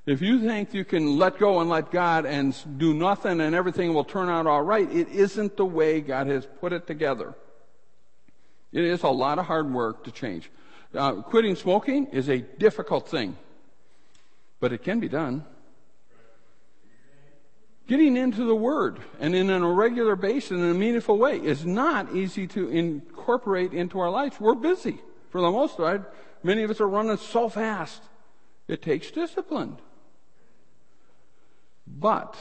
If you think you can let go and let God and do nothing and everything will turn out all right, it isn't the way God has put it together. It is a lot of hard work to change. Quitting smoking is a difficult thing, but it can be done. Getting into the Word and in a regular basis in a meaningful way is not easy to incorporate into our lives. We're busy for the most part. Many of us are running so fast. It takes discipline. But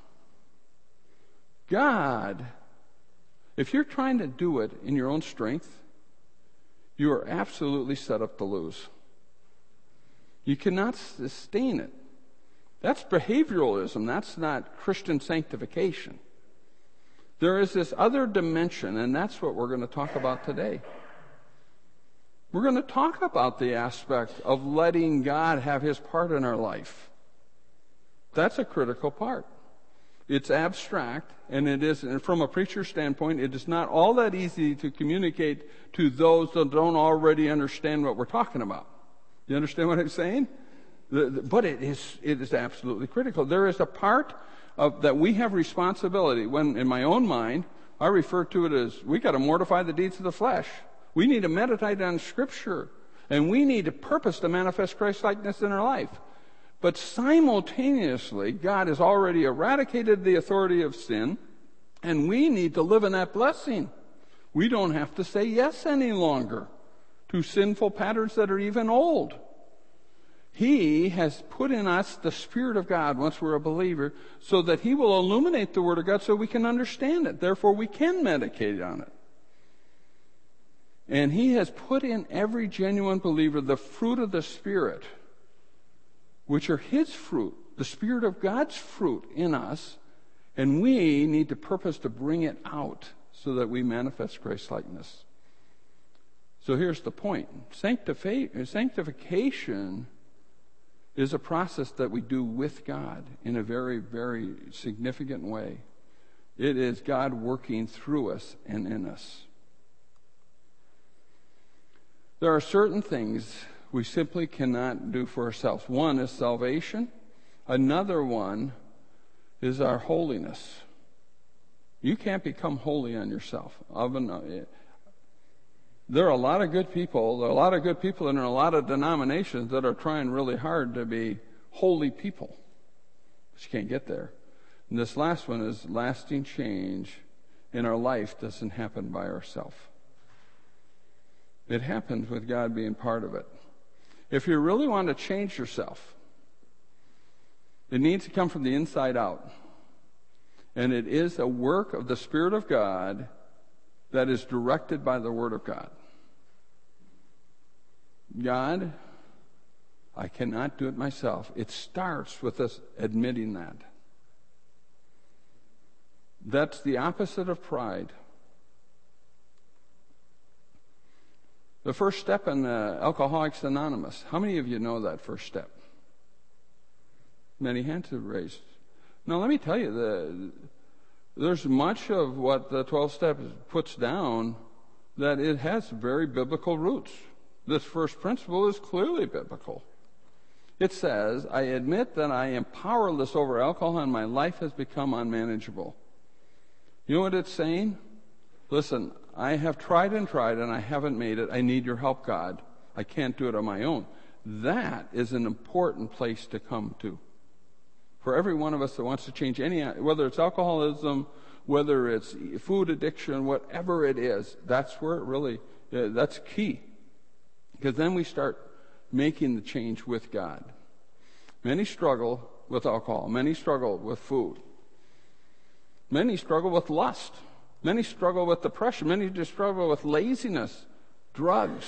God, if you're trying to do it in your own strength, you are absolutely set up to lose. You cannot sustain it. That's behavioralism. That's not Christian sanctification. There is this other dimension, and that's what we're going to talk about today. We're going to talk about the aspect of letting God have His part in our life. That's a critical part. It's abstract, and it is, and from a preacher's standpoint, it is not all that easy to communicate to those that don't already understand what we're talking about. You understand what I'm saying? But it is absolutely critical. There is a part of that we have responsibility. When in my own mind, I refer to it as we got to mortify the deeds of the flesh. We need to meditate on Scripture, and we need to purpose to manifest Christ-likeness in our life. But simultaneously, God has already eradicated the authority of sin, and we need to live in that blessing. We don't have to say yes any longer to sinful patterns that are even old. He has put in us the Spirit of God once we're a believer so that He will illuminate the Word of God so we can understand it. Therefore, we can meditate on it. And He has put in every genuine believer the fruit of the Spirit, which are His fruit, the Spirit of God's fruit in us, and we need to purpose to bring it out so that we manifest Christ-likeness. So here's the point. Sanctification is a process that we do with God in a very, very significant way. It is God working through us and in us. There are certain things we simply cannot do for ourselves. One is salvation. Another one is our holiness. You can't become holy on yourself. There are a lot of good people. There are a lot of good people in a lot of denominations that are trying really hard to be holy people. But you can't get there. And this last one is lasting change in our life doesn't happen by ourselves. It happens with God being part of it. If you really want to change yourself, it needs to come from the inside out. And it is a work of the Spirit of God that is directed by the Word of God. God, I cannot do it myself. It starts with us admitting that. That's the opposite of pride. The first step in Alcoholics Anonymous. How many of you know that first step? Many hands have raised. Now, let me tell you, there's much of what the 12 steps puts down that it has very biblical roots. This first principle is clearly biblical. It says, I admit that I am powerless over alcohol and my life has become unmanageable. You know what it's saying? Listen, I have tried and I haven't made it. I need your help, God. I can't do it on my own. That is an important place to come to. For every one of us that wants to change whether it's alcoholism, whether it's food addiction, whatever it is, that's where it really, that's key. Because then we start making the change with God. Many struggle with alcohol. Many struggle with food. Many struggle with lust. Many struggle with depression. Many just struggle with laziness, drugs.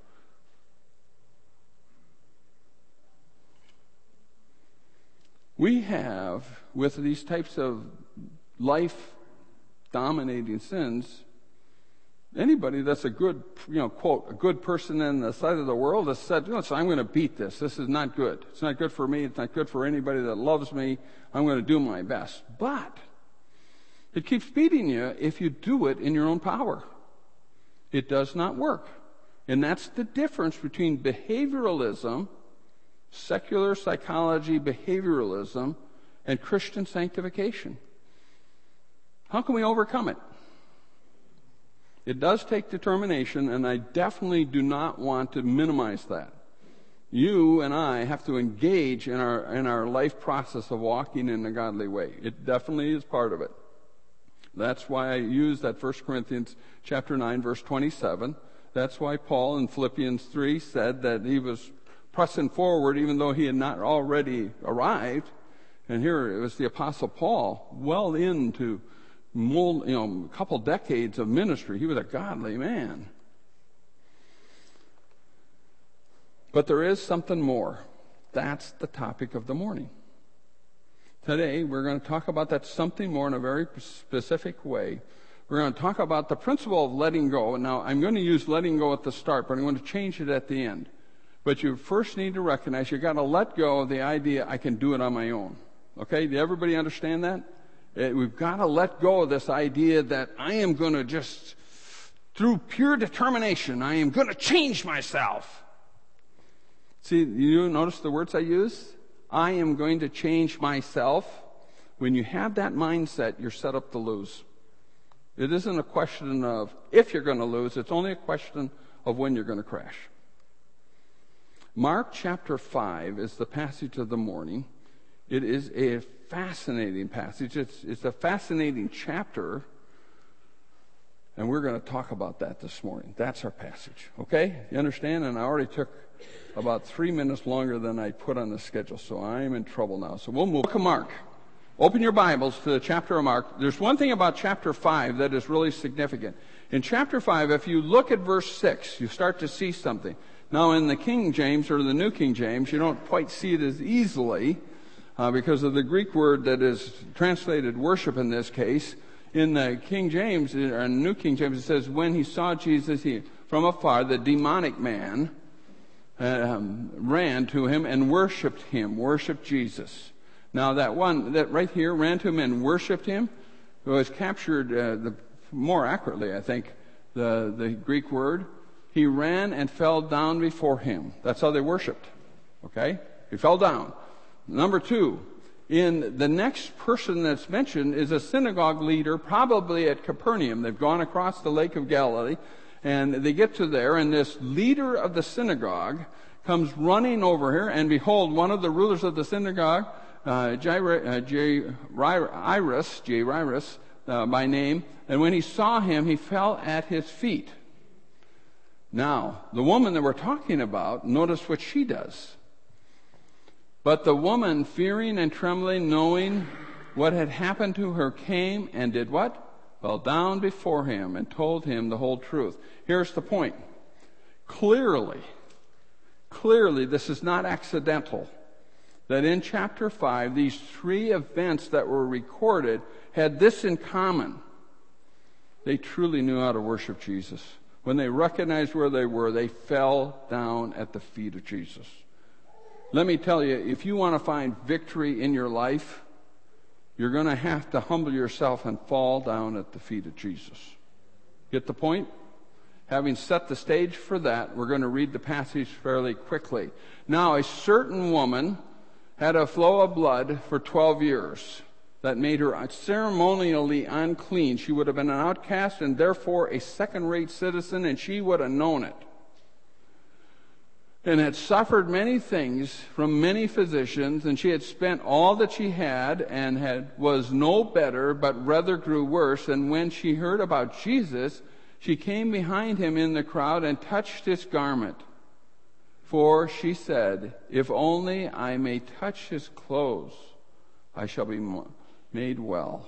We have, with these types of life-dominating sins, anybody that's a good, quote, a good person in the sight of the world has said, listen, I'm going to beat this. This is not good. It's not good for me. It's not good for anybody that loves me. I'm going to do my best. But it keeps beating you if you do it in your own power. It does not work. And that's the difference between behavioralism, secular psychology, behavioralism, and Christian sanctification. How can we overcome it? It does take determination, and I definitely do not want to minimize that. You and I have to engage in our life process of walking in a godly way. It definitely is part of it. That's why I use that 1 Corinthians chapter 9, verse 27. That's why Paul in Philippians 3 said that he was pressing forward even though he had not already arrived. And here it was the Apostle Paul, well into a couple decades of ministry. He was a godly man. But there is something more. That's the topic of the morning. Today, we're going to talk about that something more in a very specific way. We're going to talk about the principle of letting go. Now, I'm going to use letting go at the start, but I'm going to change it at the end. But you first need to recognize you've got to let go of the idea I can do it on my own. Okay? Did everybody understand that? We've got to let go of this idea that I am going to just, through pure determination, I am going to change myself. See, you notice the words I use? I am going to change myself. When you have that mindset, you're set up to lose. It isn't a question of if you're going to lose. It's only a question of when you're going to crash. Mark chapter 5 is the passage of the morning. It is a fascinating passage. It's a fascinating chapter. And we're going to talk about that this morning. That's our passage. Okay? You understand? And I already took about 3 minutes longer than I put on the schedule, so I'm in trouble now. So we'll move. Book of Mark. Open your Bibles to the chapter of Mark. There's one thing about chapter 5 that is really significant. In chapter 5, if you look at verse 6, you start to see something. Now, in the King James or the New King James, you don't quite see it as easily because of the Greek word that is translated worship in this case. In the King James, or New King James, it says, when he saw Jesus from afar, the demonic man ran to him and worshiped Jesus. Now that one, that right here, ran to him and worshiped him, was captured more accurately, I think, the Greek word. He ran and fell down before him. That's how they worshiped. Okay? He fell down. Number 2, in the next person that's mentioned is a synagogue leader, probably at Capernaum. They've gone across the Lake of Galilee, and they get to there, and this leader of the synagogue comes running over here, and behold, one of the rulers of the synagogue, Jairus, by name, and when he saw him, he fell at his feet. Now, the woman that we're talking about, notice what she does. But the woman, fearing and trembling, knowing what had happened to her, came and did what? Fell down before him and told him the whole truth. Here's the point. Clearly, this is not accidental. That in chapter 5, these 3 events that were recorded had this in common. They truly knew how to worship Jesus. When they recognized where they were, they fell down at the feet of Jesus. Let me tell you, if you want to find victory in your life, you're going to have to humble yourself and fall down at the feet of Jesus. Get the point? Having set the stage for that, we're going to read the passage fairly quickly. Now, a certain woman had a flow of blood for 12 years that made her ceremonially unclean. She would have been an outcast and therefore a second-rate citizen, and she would have known it. And had suffered many things from many physicians, and she had spent all that she had and was no better, but rather grew worse. And when she heard about Jesus, she came behind him in the crowd and touched his garment. For she said, if only I may touch his clothes, I shall be made well.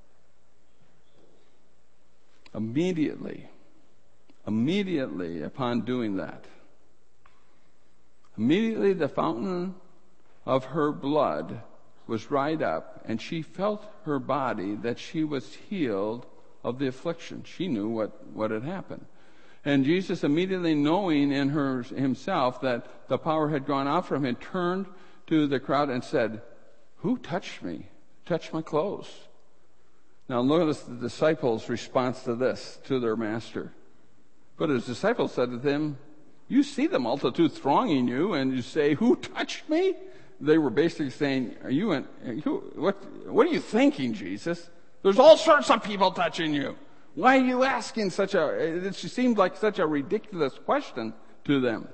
Immediately upon doing that, immediately the fountain of her blood was dried up, and she felt her body that she was healed of the affliction. She knew what had happened. And Jesus, immediately knowing in himself that the power had gone out from him, turned to the crowd and said, who touched me? Touched my clothes. Now notice the disciples' response to this, to their master. But his disciples said to him, You see the multitude thronging you, and you say, who touched me? They were basically saying, what are you thinking, Jesus? There's all sorts of people touching you. Why are you asking it seemed like such a ridiculous question to them.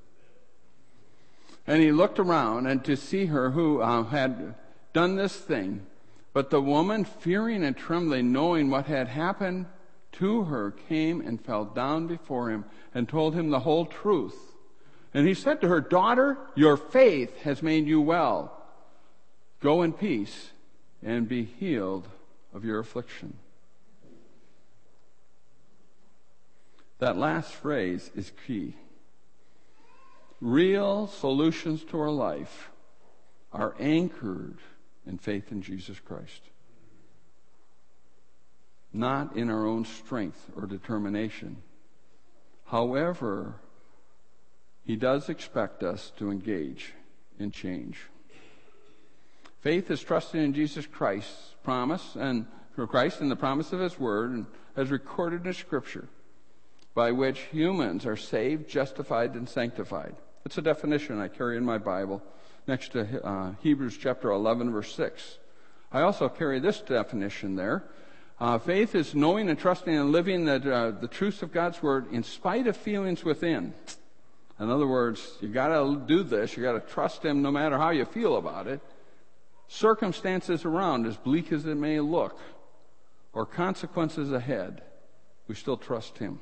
And he looked around, and to see her who had done this thing. But the woman, fearing and trembling, knowing what had happened to her, came and fell down before him and told him the whole truth. And he said to her, daughter, your faith has made you well. Go in peace and be healed of your affliction. That last phrase is key. Real solutions to our life are anchored in faith in Jesus Christ, not in our own strength or determination. However, he does expect us to engage in change. Faith is trusting in Jesus Christ's promise and for Christ and the promise of his word, and as recorded in Scripture, by which humans are saved, justified, and sanctified. It's a definition I carry in my Bible next to Hebrews chapter 11, verse 6. I also carry this definition there. Faith is knowing and trusting and living the truths of God's word in spite of feelings within. In other words, you got to do this. You got to trust him no matter how you feel about it. Circumstances around, as bleak as it may look, or consequences ahead, we still trust him.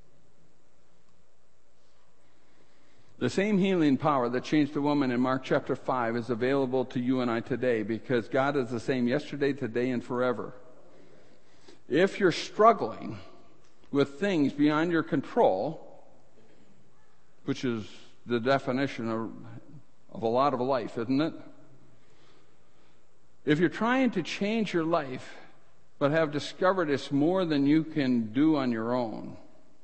The same healing power that changed the woman in Mark chapter 5 is available to you and I today, because God is the same yesterday, today, and forever. If you're struggling with things beyond your control, which is the definition of a lot of life, isn't it? If you're trying to change your life but have discovered it's more than you can do on your own,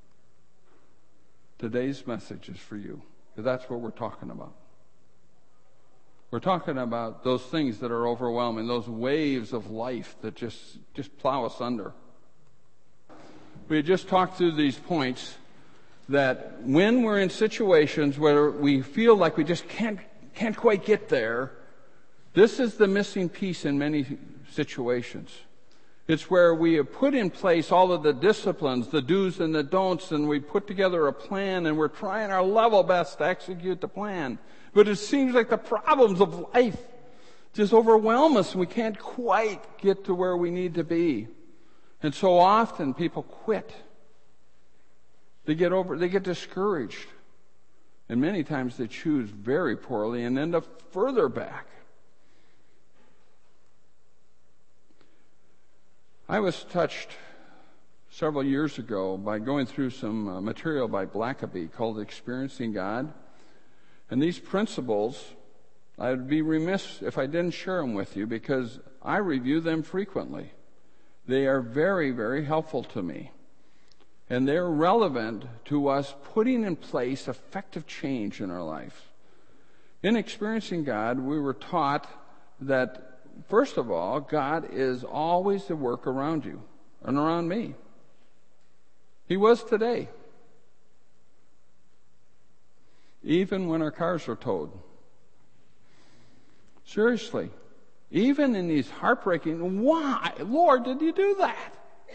today's message is for you. Because that's what we're talking about. We're talking about those things that are overwhelming, those waves of life that just plow us under. We had just talked through these points that when we're in situations where we feel like we just can't quite get there, this is the missing piece in many situations. It's where we have put in place all of the disciplines, the do's and the don'ts, and we put together a plan, and we're trying our level best to execute the plan. But it seems like the problems of life just overwhelm us, and we can't quite get to where we need to be. And so often people quit. They get discouraged. And many times they choose very poorly and end up further back. I was touched several years ago by going through some material by Blackaby called Experiencing God. And these principles, I would be remiss if I didn't share them with you, because I review them frequently. They are very, very helpful to me. And they're relevant to us putting in place effective change in our life. In Experiencing God, we were taught that, first of all, God is always at work around you and around me. He was today. Even when our cars are towed. Seriously. Even in these heartbreaking, why? Lord, did you do that?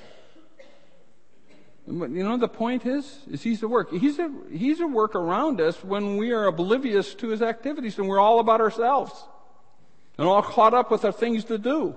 You know, the point is he's at work. He's at work around us when we are oblivious to his activities and we're all about ourselves. And all caught up with our things to do.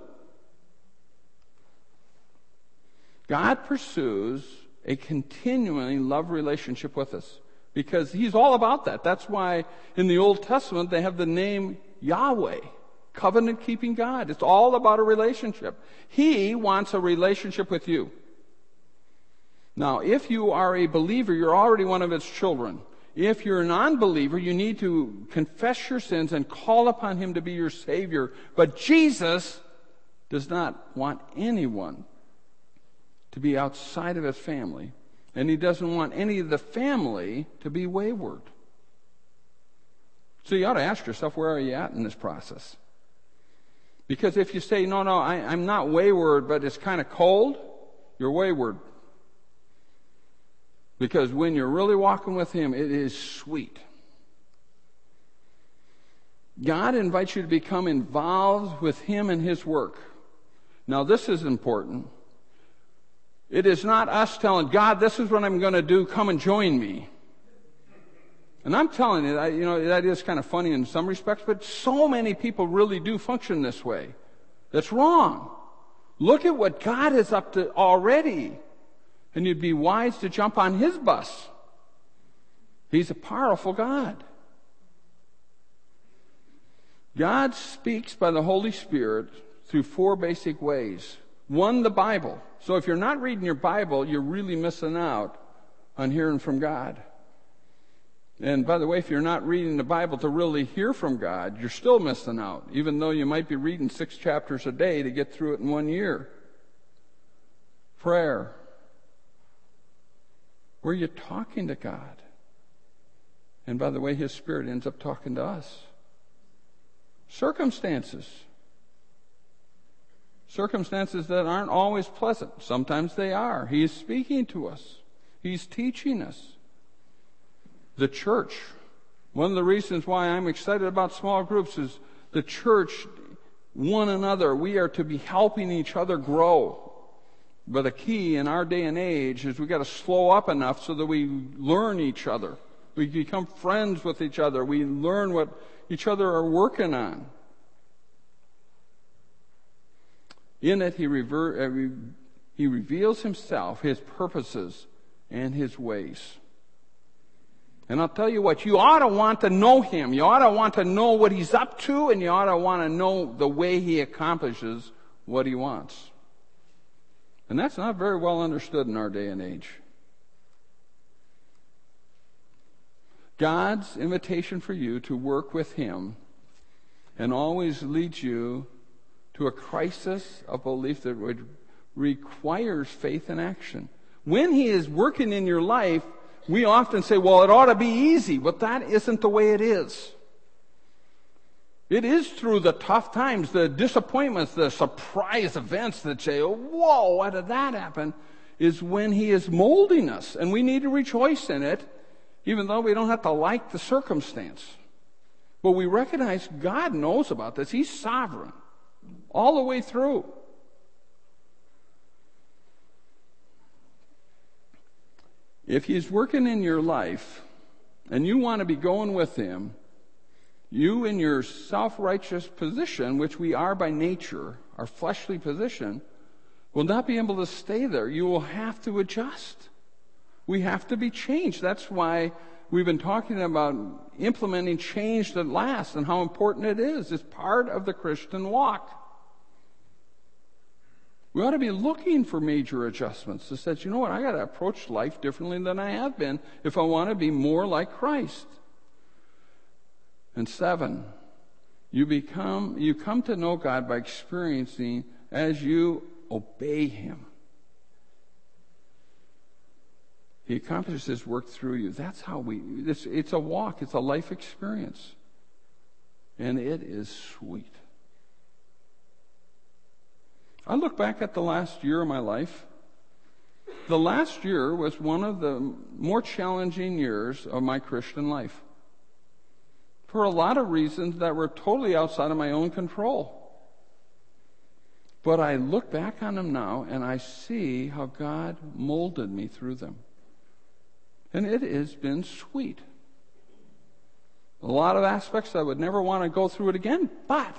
God pursues a continually love relationship with us because he's all about that. That's why in the Old Testament they have the name Yahweh, covenant-keeping God. It's all about a relationship. He wants a relationship with you. Now, if you are a believer, you're already one of his children. If you're a non-believer, you need to confess your sins and call upon him to be your Savior. But Jesus does not want anyone to be outside of his family. And he doesn't want any of the family to be wayward. So you ought to ask yourself, where are you at in this process? Because if you say, no, I'm not wayward, but it's kind of cold, you're wayward. Because when you're really walking with Him, it is sweet. God invites you to become involved with Him and His work. Now, this is important. It is not us telling God, this is what I'm going to do, come and join me. And I'm telling you, that is kind of funny in some respects, but so many people really do function this way. That's wrong. Look at what God is up to already, and you'd be wise to jump on His bus. He's a powerful God. God speaks by the Holy Spirit through 4 basic ways. 1, the Bible. So if you're not reading your Bible, you're really missing out on hearing from God. And by the way, if you're not reading the Bible to really hear from God, you're still missing out, even though you might be reading 6 chapters a day to get through it in 1 year. Prayer. Where you're talking to God. And by the way, His Spirit ends up talking to us. Circumstances. Circumstances that aren't always pleasant. Sometimes they are. He is speaking to us. He's teaching us. The church. One of the reasons why I'm excited about small groups is the church, one another. We are to be helping each other grow. But the key in our day and age is we got to slow up enough so that we learn each other. We become friends with each other. We learn what each other are working on. In it, He reveals Himself, His purposes, and His ways. And I'll tell you what, you ought to want to know Him. You ought to want to know what He's up to, and you ought to want to know the way He accomplishes what He wants. And that's not very well understood in our day and age. God's invitation for you to work with Him and always leads you to a crisis of belief that requires faith and action. When He is working in your life, we often say, well, it ought to be easy, but that isn't the way it is. It is through the tough times, the disappointments, the surprise events that say, oh, whoa, why did that happen? Is when He is molding us, and we need to rejoice in it, even though we don't have to like the circumstance. But we recognize God knows about this. He's sovereign all the way through. If He's working in your life and you want to be going with Him, you in your self-righteous position, which we are by nature, our fleshly position, will not be able to stay there. You will have to adjust. We have to be changed. That's why we've been talking about implementing change that lasts and how important it is. It's part of the Christian walk. We ought to be looking for major adjustments that says, you know what, I got to approach life differently than I have been if I want to be more like Christ. And 7, you come to know God by experiencing as you obey Him. He accomplishes His work through you. That's how it's a walk, it's a life experience. And it is sweet. I look back at the last year of my life. The last year was one of the more challenging years of my Christian life. For a lot of reasons that were totally outside of my own control. But I look back on them now and I see how God molded me through them. And it has been sweet. A lot of aspects I would never want to go through it again, but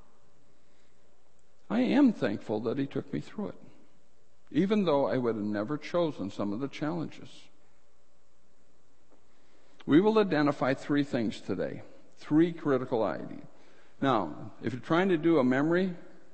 I am thankful that He took me through it, even though I would have never chosen some of the challenges. We will identify 3 things today, 3 critical ideas. Now, if you're trying to do a memory,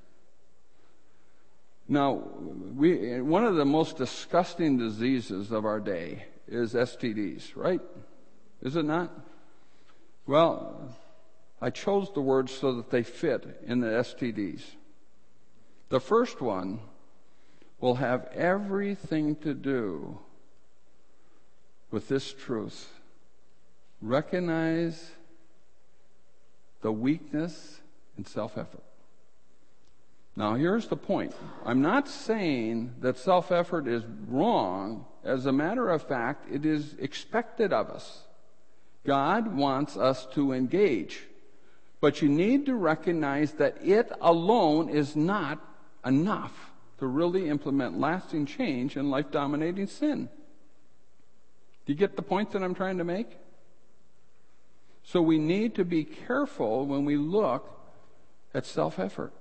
one of the most disgusting diseases of our day is STDs, right? Is it not? Well, I chose the words so that they fit in the STDs. The first one will have everything to do with this truth. Recognize the weakness in self-effort. Now, here's the point. I'm not saying that self-effort is wrong. As a matter of fact, it is expected of us. God wants us to engage. But you need to recognize that it alone is not enough to really implement lasting change in life-dominating sin. Do you get the point that I'm trying to make? So we need to be careful when we look at self-effort.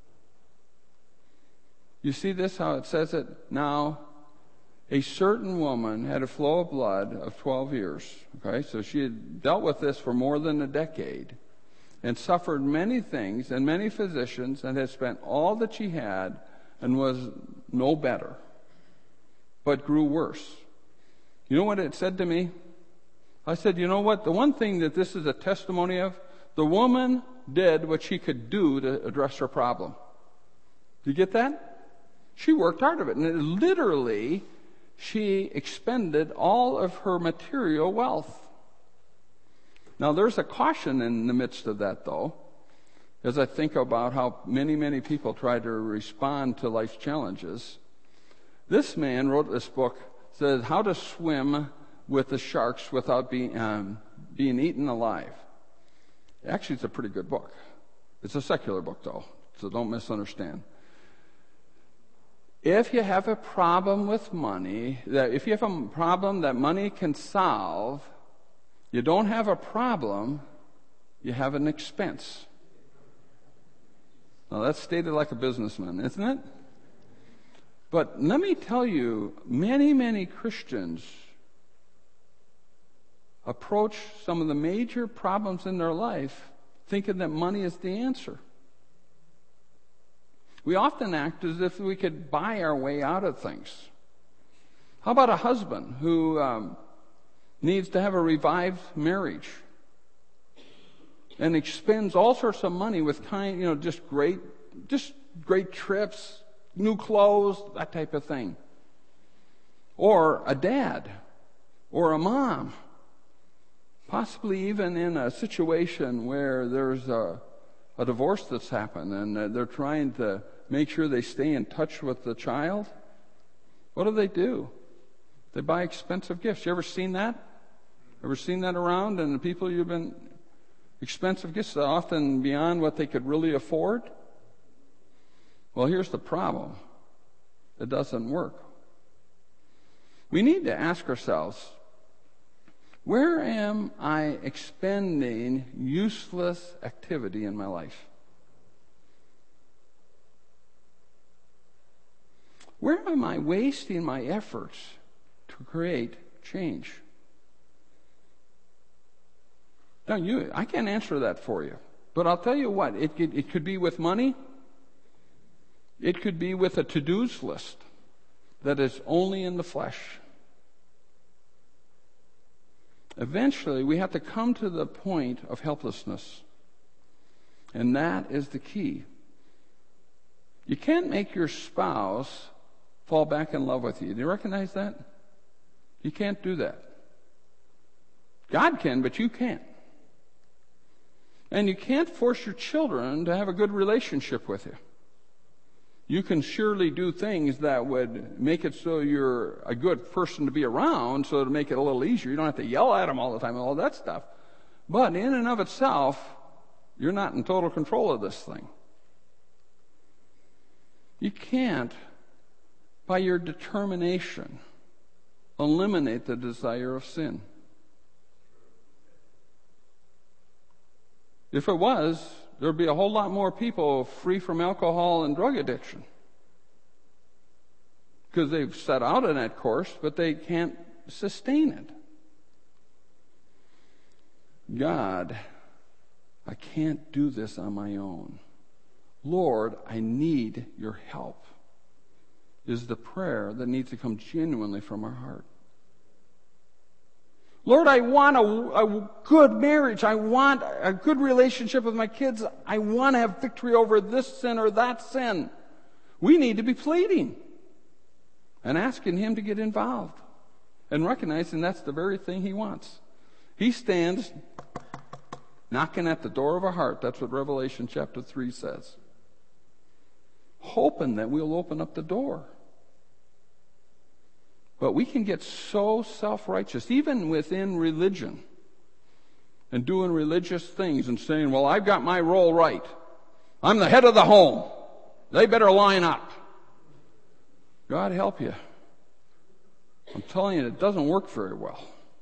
You see this, how it says it? Now, a certain woman had a flow of blood of 12 years. Okay, so she had dealt with this for more than a decade and suffered many things and many physicians and had spent all that she had and was no better, but grew worse. You know what it said to me? I said, you know what? The one thing that this is a testimony of, the woman did what she could do to address her problem. Do you get that? She worked hard of it. And literally, she expended all of her material wealth. Now, there's a caution in the midst of that, though, as I think about how many, many people try to respond to life's challenges. This man wrote this book, said how to swim with the sharks without being eaten alive. Actually, it's a pretty good book. It's a secular book, though, so don't misunderstand. If you have a problem with money, if you have a problem that money can solve, you don't have a problem, you have an expense. Now, that's stated like a businessman, isn't it? But let me tell you, many, many Christians approach some of the major problems in their life thinking that money is the answer. We often act as if we could buy our way out of things. How about a husband who needs to have a revived marriage and expends all sorts of money with just great trips, new clothes, that type of thing. Or a dad or a mom, possibly even in a situation where there's a divorce that's happened and they're trying to make sure they stay in touch with the child. What do? They buy expensive gifts. You ever seen that? Ever seen that around? And the people you've been expensive gifts, often beyond what they could really afford. Well, here's the problem. It doesn't work. We need to ask ourselves, where am I expending useless activity in my life? Where am I wasting my efforts to create change? Now, I can't answer that for you, but I'll tell you what, it could be with money. It could be with a to-dos list that is only in the flesh. Eventually, we have to come to the point of helplessness. And that is the key. You can't make your spouse fall back in love with you. Do you recognize that? You can't do that. God can, but you can't. And you can't force your children to have a good relationship with you. You can surely do things that would make it so you're a good person to be around, so to make it a little easier. You don't have to yell at them all the time and all that stuff. But in and of itself, you're not in total control of this thing. You can't, by your determination, eliminate the desire of sin. If it was, there'd be a whole lot more people free from alcohol and drug addiction. Because they've set out on that course, but they can't sustain it. God, I can't do this on my own. Lord, I need your help, is the prayer that needs to come genuinely from our heart. Lord, I want a good marriage. I want a good relationship with my kids. I want to have victory over this sin or that sin. We need to be pleading and asking him to get involved and recognizing that's the very thing he wants. He stands knocking at the door of our heart. That's what Revelation chapter 3 says. hoping that we'll open up the door. But we can get so self-righteous, even within religion, and doing religious things and saying, well, I've got my role right. I'm the head of the home. They better line up. God help you. I'm telling you, it doesn't work very well.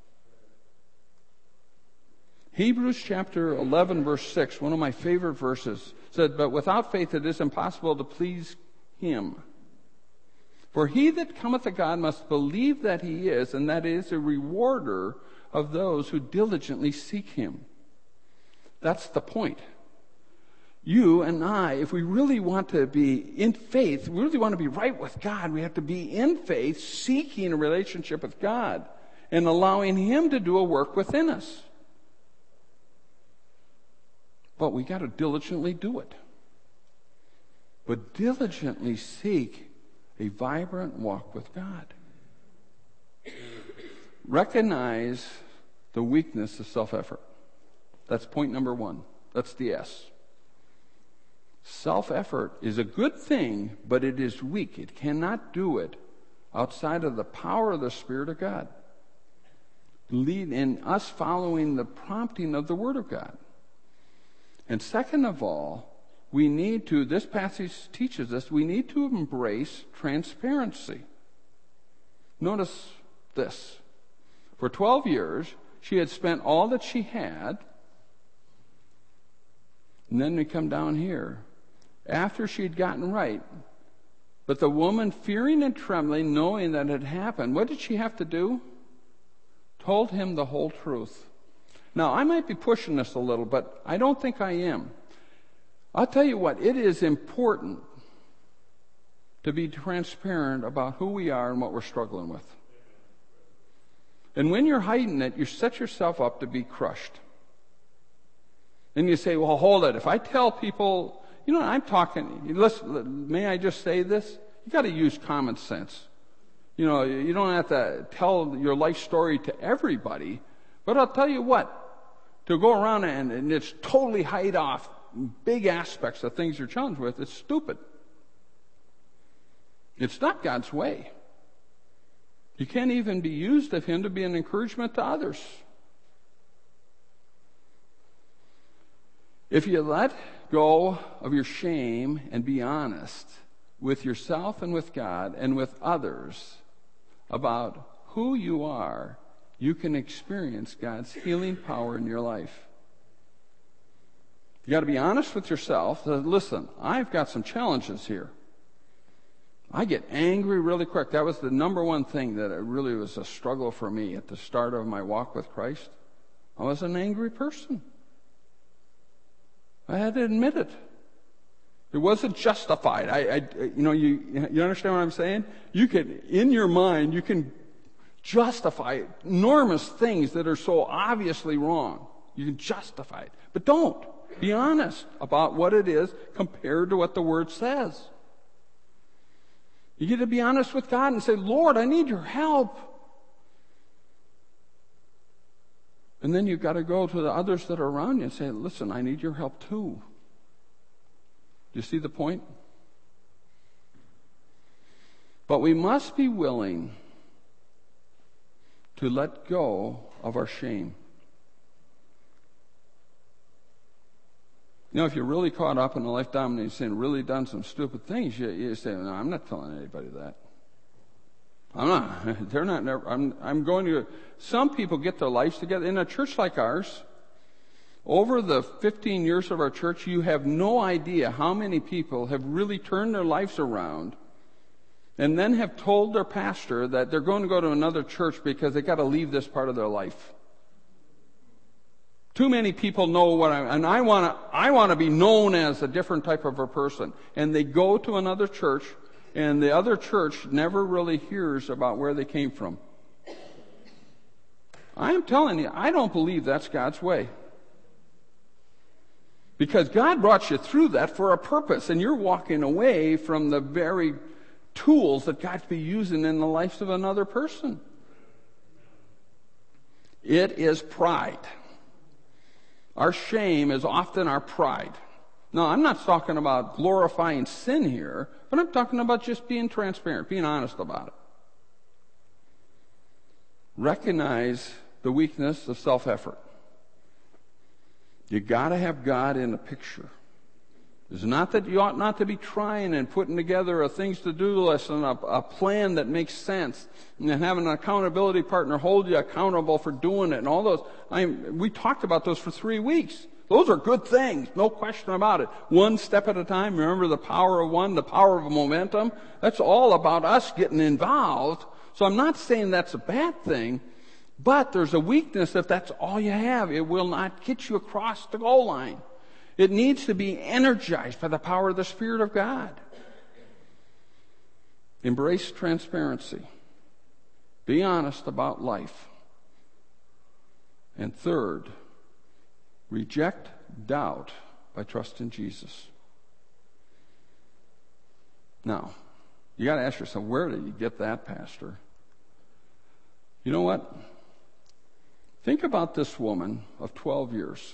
Hebrews chapter 11, verse 6, one of my favorite verses, said, but without faith it is impossible to please him. For he that cometh to God must believe that he is, and that he is a rewarder of those who diligently seek him. That's the point. You and I, if we really want to be in faith, we really want to be right with God, we have to be in faith, seeking a relationship with God and allowing him to do a work within us. But we got to diligently do it. But diligently seek a vibrant walk with God. Recognize the weakness of self-effort. That's point number one. That's the S. Self-effort is a good thing, but it is weak. It cannot do it outside of the power of the Spirit of God. Lead in us following the prompting of the Word of God. And second of all, we need to, this passage teaches us, we need to embrace transparency. Notice this. For 12 years, she had spent all that she had. And then we come down here. After she'd gotten right, but the woman, fearing and trembling, knowing that it had happened, what did she have to do? Told him the whole truth. Now, I might be pushing this a little, but I don't think I am. I'll tell you what, it is important to be transparent about who we are and what we're struggling with. And when you're hiding it, you set yourself up to be crushed. And you say, well, hold it. If I tell people, I'm talking, listen, may I just say this? You got to use common sense. You don't have to tell your life story to everybody, but I'll tell you what, to go around and it's totally hide off big aspects of things you're challenged with, it's stupid. It's not God's way. You can't even be used of him to be an encouragement to others. If you let go of your shame and be honest with yourself and with God and with others about who you are, you can experience God's healing power in your life. You got to be honest with yourself. Listen, I've got some challenges here. I get angry really quick. That was the number one thing that really was a struggle for me at the start of my walk with Christ. I was an angry person. I had to admit it. It wasn't justified. You understand what I'm saying? You can, in your mind, you can justify enormous things that are so obviously wrong. You can justify it. But don't. Be honest about what it is compared to what the Word says. You get to be honest with God and say, Lord, I need your help. And then you've got to go to the others that are around you and say, listen, I need your help too. Do you see the point? But we must be willing to let go of our shame. If you're really caught up in a life dominating sin, really done some stupid things, you say, no, I'm not telling anybody that. I'm not. They're not. I'm going to. Some people get their lives together. In a church like ours, over the 15 years of our church, you have no idea how many people have really turned their lives around and then have told their pastor that they're going to go to another church because they got to leave this part of their life. Too many people know what I want to be known as a different type of a person. And they go to another church, and the other church never really hears about where they came from. I am telling you, I don't believe that's God's way. Because God brought you through that for a purpose, and you're walking away from the very tools that God's be using in the life of another person. It is pride. Our shame is often our pride. Now, I'm not talking about glorifying sin here, But I'm talking about just being transparent, being honest about it. Recognize the weakness of self-effort. You got to have God in the picture. It's not that you ought not to be trying and putting together a things to do list and a plan that makes sense, and then having an accountability partner hold you accountable for doing it and all those. We talked about those for 3 weeks. Those are good things, no question about it. One step at a time. Remember the power of one, the power of momentum. That's all about us getting involved. So I'm not saying that's a bad thing, but there's a weakness if that's all you have. It will not get you across the goal line. It needs to be energized by the power of the Spirit of God. Embrace transparency. Be honest about life. And third, reject doubt by trusting Jesus. Now, you got to ask yourself, where did you get that, Pastor? You know what? Think about this woman of 12 years.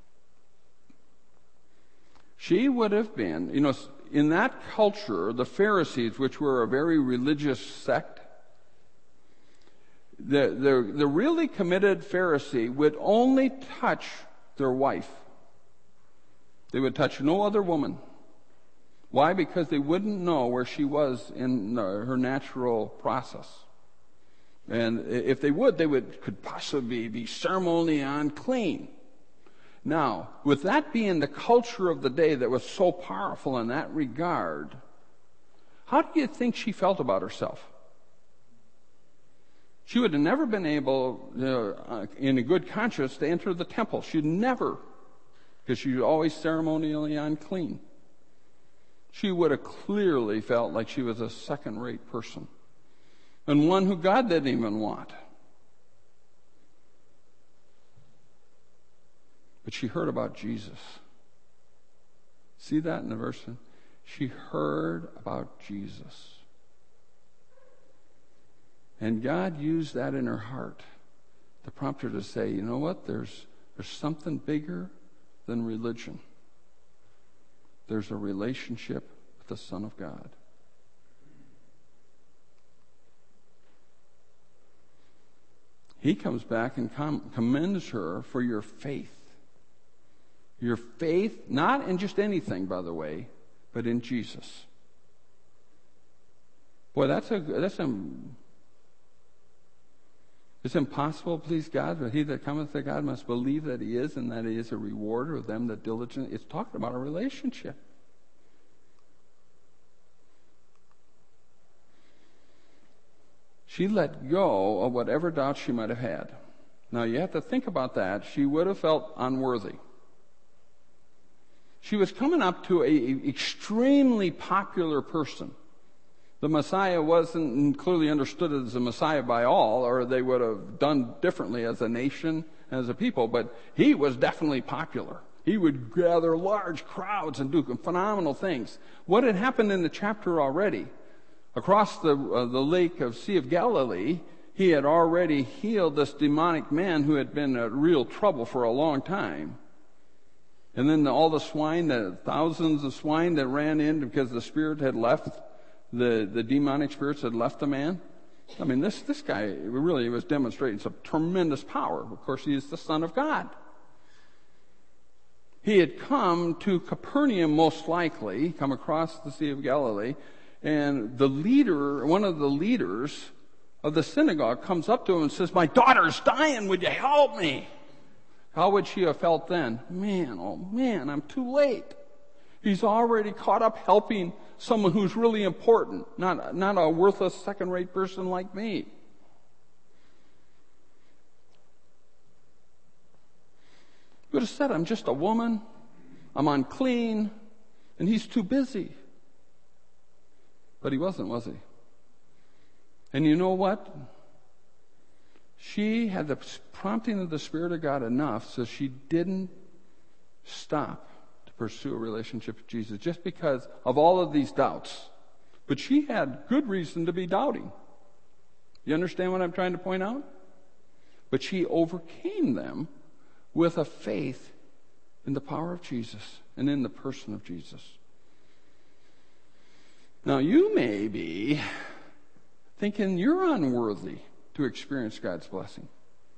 She would have been, in that culture, the Pharisees, which were a very religious sect, the really committed Pharisee would only touch their wife. They would touch no other woman. Why? Because they wouldn't know where she was in her natural process. And if they would, could possibly be ceremonially unclean. Now, with that being the culture of the day that was so powerful in that regard, how do you think she felt about herself? She would have never been able, in a good conscience, to enter the temple. She'd never, because she was always ceremonially unclean. She would have clearly felt like she was a second-rate person, and one who God didn't even want. But she heard about Jesus. See that in the verse? She heard about Jesus. And God used that in her heart to prompt her to say, you know what? There's something bigger than religion. There's a relationship with the Son of God. He comes back and commends her for your faith. Your faith, not in just anything, by the way, but in Jesus. Boy, it's impossible to please God, but he that cometh to God must believe that he is, and that he is a rewarder of them that diligently. It's talking about a relationship. She let go of whatever doubt she might have had. Now, you have to think about that. She would have felt unworthy. She was coming up to an extremely popular person. The Messiah wasn't clearly understood as a Messiah by all, or they would have done differently as a nation, as a people, but he was definitely popular. He would gather large crowds and do phenomenal things. What had happened in the chapter already? Across the lake of Sea of Galilee, he had already healed this demonic man who had been in real trouble for a long time. And then all the swine, the thousands of swine that ran in because the spirit had left, the demonic spirits had left the man. I mean, this guy really was demonstrating some tremendous power. Of course, he is the Son of God. He had come to Capernaum, most likely, come across the Sea of Galilee, and one of the leaders of the synagogue comes up to him and says, "My daughter's dying, would you help me?" How would she have felt then? Man, oh man, I'm too late. He's already caught up helping someone who's really important, not a worthless second-rate person like me. He would have said, I'm just a woman, I'm unclean, and he's too busy. But he wasn't, was he? And you know what? She had the prompting of the Spirit of God enough so she didn't stop to pursue a relationship with Jesus just because of all of these doubts. But she had good reason to be doubting. You understand what I'm trying to point out? But she overcame them with a faith in the power of Jesus and in the person of Jesus. Now, you may be thinking you're unworthy to experience God's blessing.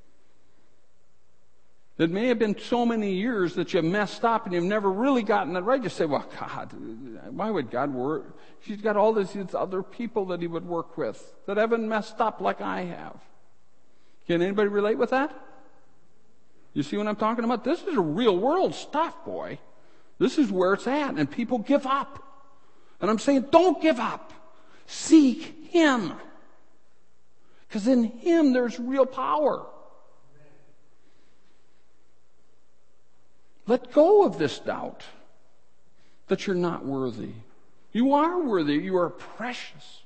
It may have been so many years that you messed up and you've never really gotten it right. You say, well, God, why would God work? He's got all these other people that he would work with that haven't messed up like I have. Can anybody relate with that? You see what I'm talking about? This is a real world stuff, boy. This is where it's at, and people give up. And I'm saying, don't give up. Seek him. Because in him there's real power. Let go of this doubt that you're not worthy. You are worthy. You are precious.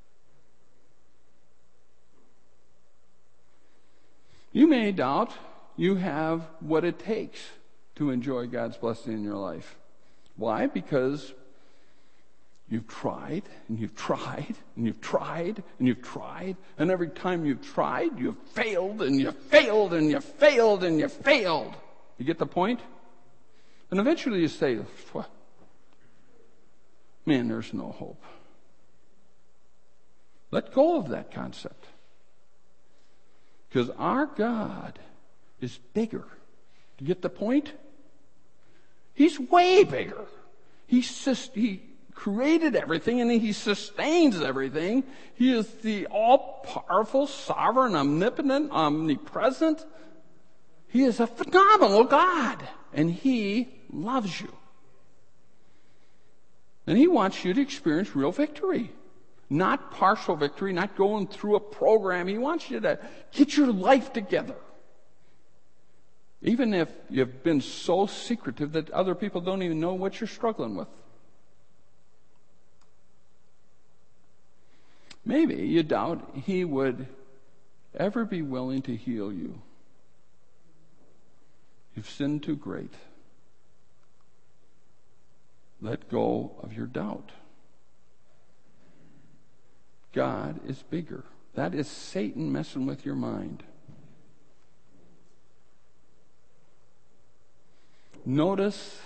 You may doubt you have what it takes to enjoy God's blessing in your life. Why? Because you've tried, and you've tried, and you've tried, and you've tried, and every time you've tried, you've failed, and you've failed, and you've failed, and you've failed. You get the point? And eventually you say, man, there's no hope. Let go of that concept. Because our God is bigger. Do you get the point? He's way bigger. He created everything and he sustains everything. He is the all-powerful, sovereign, omnipotent, omnipresent. He is a phenomenal God. And he loves you. And he wants you to experience real victory. Not partial victory, not going through a program. He wants you to get your life together. Even if you've been so secretive that other people don't even know what you're struggling with. Maybe you doubt he would ever be willing to heal you. You've sinned too great. Let go of your doubt. God is bigger. That is Satan messing with your mind. Notice,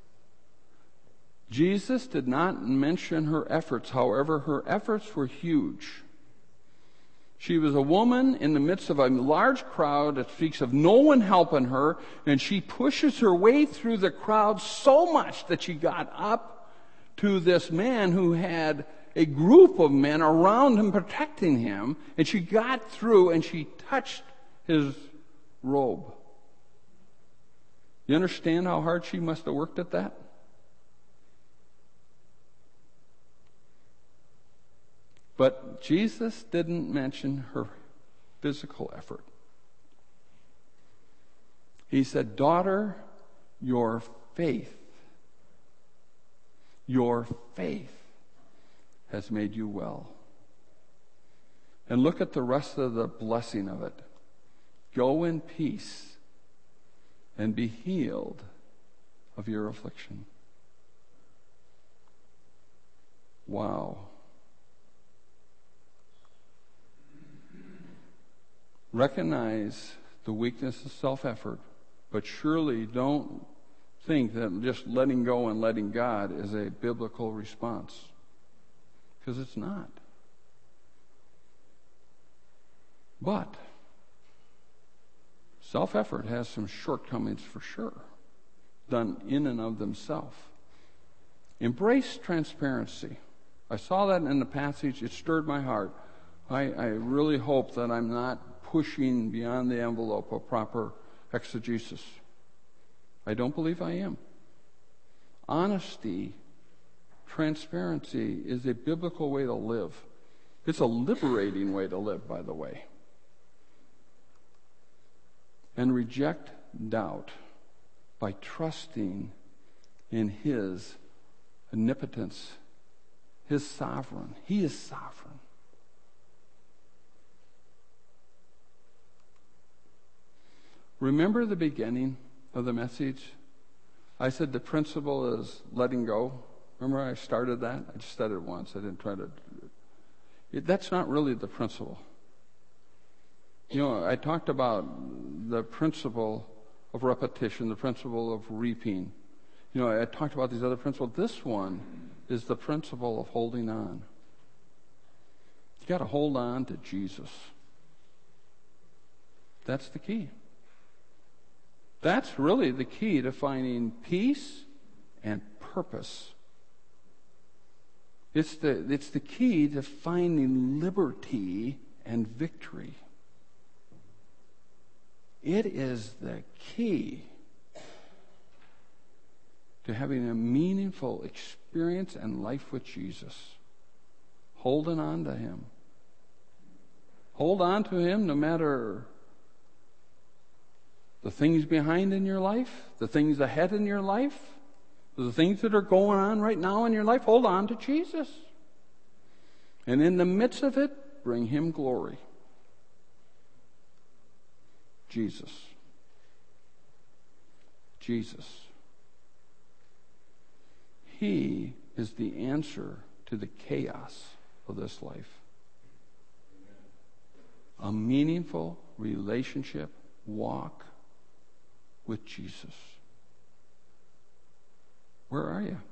Jesus did not mention her efforts. However, her efforts were huge. She was a woman in the midst of a large crowd that speaks of no one helping her, and she pushes her way through the crowd so much that she got up to this man who had a group of men around him protecting him, and she got through and she touched his robe. You understand how hard she must have worked at that? But Jesus didn't mention her physical effort. He said, daughter, your faith has made you well. And look at the rest of the blessing of it. Go in peace and be healed of your affliction. Wow. Recognize the weakness of self-effort, but surely don't think that just letting go and letting God is a biblical response, because it's not. But self-effort has some shortcomings for sure, done in and of themselves. Embrace transparency. I saw that in the passage. It stirred my heart. I really hope that I'm not pushing beyond the envelope of proper exegesis. I don't believe I am. Honesty, transparency is a biblical way to live. It's a liberating way to live, by the way. And reject doubt by trusting in his omnipotence, his sovereign. He is sovereign. Remember the beginning of the message? I said the principle is letting go. Remember I started that? I just said it once. I didn't try to... That's not really the principle. You know, I talked about the principle of repetition, the principle of reaping. You know, I talked about these other principles. This one is the principle of holding on. You got to hold on to Jesus. That's the key. That's really the key to finding peace and purpose. It's the key to finding liberty and victory. It is the key to having a meaningful experience and life with Jesus. Holding on to Him. Hold on to Him no matter the things behind in your life, the things ahead in your life, the things that are going on right now in your life. Hold on to Jesus. And in the midst of it, bring Him glory. Jesus. Jesus. He is the answer to the chaos of this life. A meaningful relationship walk with Jesus. Where are you?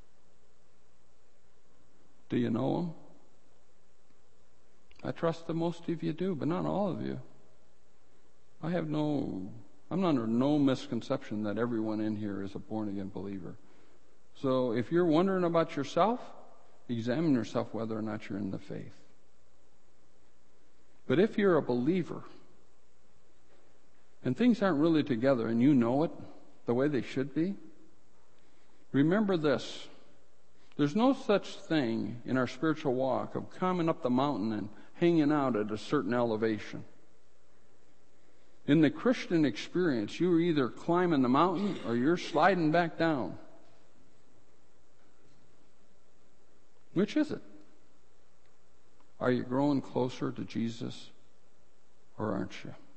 Do you know Him? I trust that most of you do, but not all of you. I'm under no misconception that everyone in here is a born-again believer. So if you're wondering about yourself, examine yourself whether or not you're in the faith. But if you're a believer, and things aren't really together, and you know it the way they should be, remember this. There's no such thing in our spiritual walk of climbing up the mountain and hanging out at a certain elevation. In the Christian experience, you're either climbing the mountain or you're sliding back down. Which is it? Are you growing closer to Jesus or aren't you?